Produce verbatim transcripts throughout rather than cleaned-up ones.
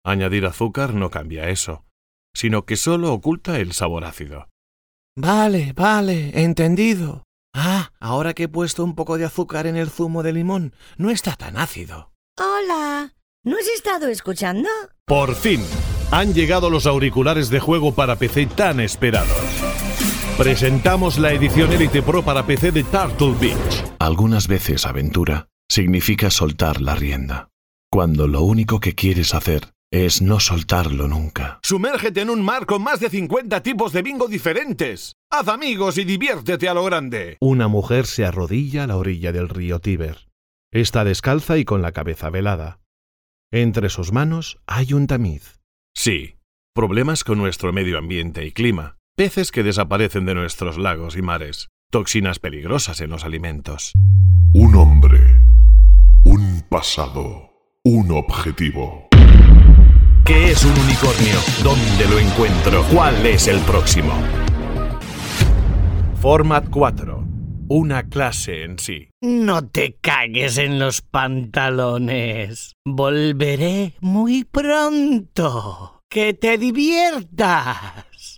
Añadir azúcar no cambia eso, sino que solo oculta el sabor ácido. Vale, vale, entendido. Ah, ahora que he puesto un poco de azúcar en el zumo de limón, no está tan ácido. Hola, ¿no has estado escuchando? ¡Por fin! Han llegado los auriculares de juego para P C tan esperados. Presentamos la edición Elite Pro para P C de Turtle Beach. Algunas veces aventura significa soltar la rienda, cuando lo único que quieres hacer es no soltarlo nunca. Sumérgete en un mar con más de cincuenta tipos de bingo diferentes. Haz amigos y diviértete a lo grande. Una mujer se arrodilla a la orilla del río Tíber. Está descalza y con la cabeza velada. Entre sus manos hay un tamiz. Sí, problemas con nuestro medio ambiente y clima. Peces que desaparecen de nuestros lagos y mares. Toxinas peligrosas en los alimentos. Un hombre. Un pasado. Un objetivo. ¿Qué es un unicornio? ¿Dónde lo encuentro? ¿Cuál es el próximo? Format cuatro. Una clase en sí. No te cagues en los pantalones. Volveré muy pronto. ¡Que te diviertas!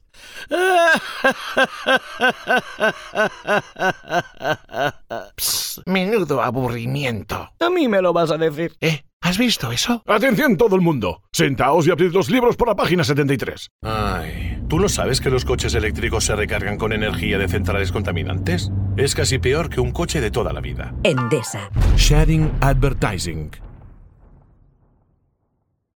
Psst, menudo aburrimiento. A mí me lo vas a decir. ¿Eh? ¿Has visto eso? ¡Atención todo el mundo! Sentaos y abrid los libros por la página setenta y tres. Ay, ¿tú no sabes que los coches eléctricos se recargan con energía de centrales contaminantes? Es casi peor que un coche de toda la vida. Endesa. Sharing Advertising.